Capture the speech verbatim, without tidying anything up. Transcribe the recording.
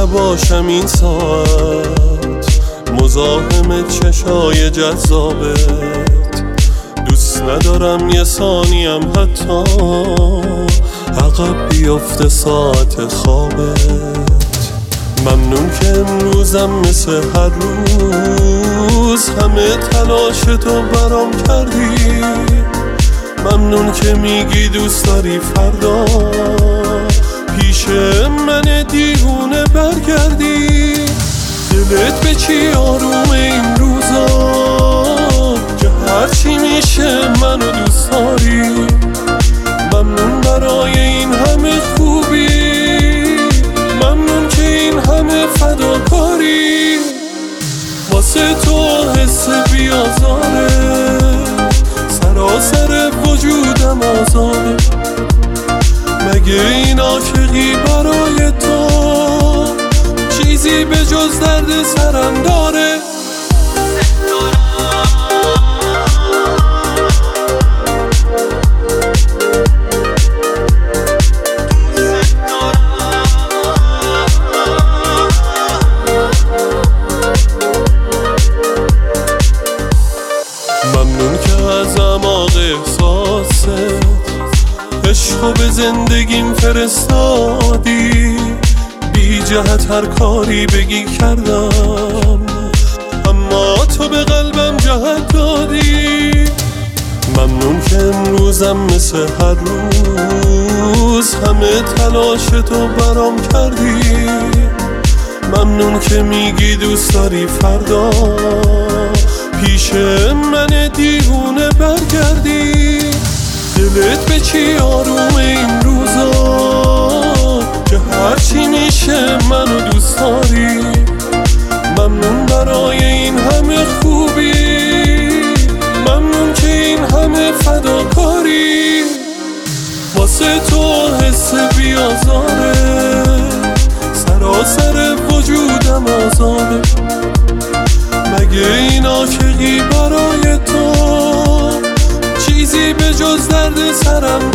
نباشم این ساعت مزاحم چشای جذابت. دوست ندارم یه ثانیم حتی عقب بیفته ساعت خوابت. ممنون که امروزم مثل هر روز همه تلاشتو برام کردی. ممنون که میگی دوست داری فردا پیش من دیوونه برگردی. دلت به چی آروم این روزا که هرچی میشه منو دوست داری. ممنون برای این همه خوبی، ممنون که این همه فداکاری. واسه تو حس بیازاره، سراسر وجودم آزاده. مگه این عاشقی برای تو چیزی به جز درد سرم داره؟ ممنون که از اعماق احساست عشقو به زندگیم فرستادی. بی جهت هر کاری بگی کردم، اما تو به قلبم جهت دادی. ممنون که امروزم مثل هر روز همه تلاشتو برام کردی. ممنون که میگی دوست داری فردا پیش من دیوونه برگردی. دلت به چی آروم این روزا که هرچی میشه منو دوست داری. ممنون برای این همه خوبی، ممنون که این همه فداکاری. واسه تو حس بیازاره، سراسر وجودم آزاده. مگه این عاشقی برای تو چیزی به جز درد سرم